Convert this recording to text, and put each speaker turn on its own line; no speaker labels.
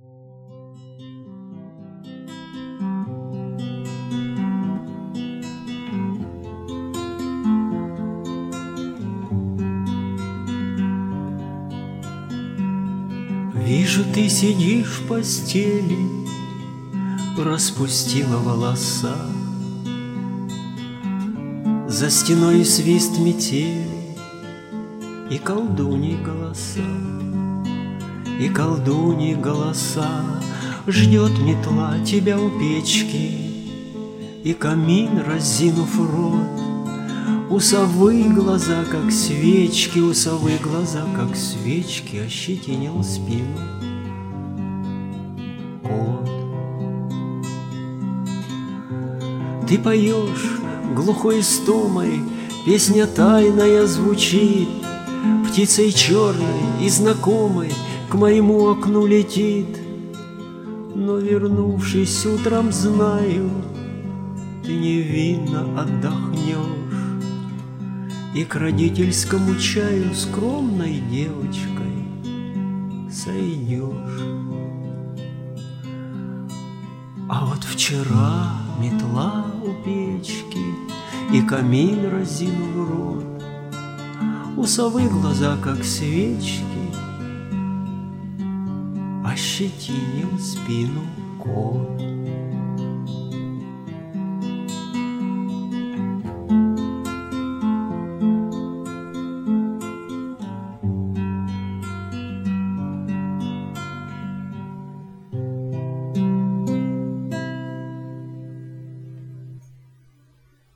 Вижу, ты сидишь в постели, распустила волоса. За стеной свист метели и колдуньи голоса, и колдуньи голоса. Ждет метла тебя у печки, и камин, разинув рот. У совы глаза, как свечки, у совы глаза, как свечки, ощетинил спину кот. Ты поешь глухой истомой, песня тайная звучит, птицей черной и знакомой к моему окну летит. Но, вернувшись утром, знаю, ты невинно отдохнешь и к родительскому чаю скромной девочкой сойдешь. А вот вчера метла у печки и камин разинул рот, у совы глаза, как свечки, ощетинил спину кот.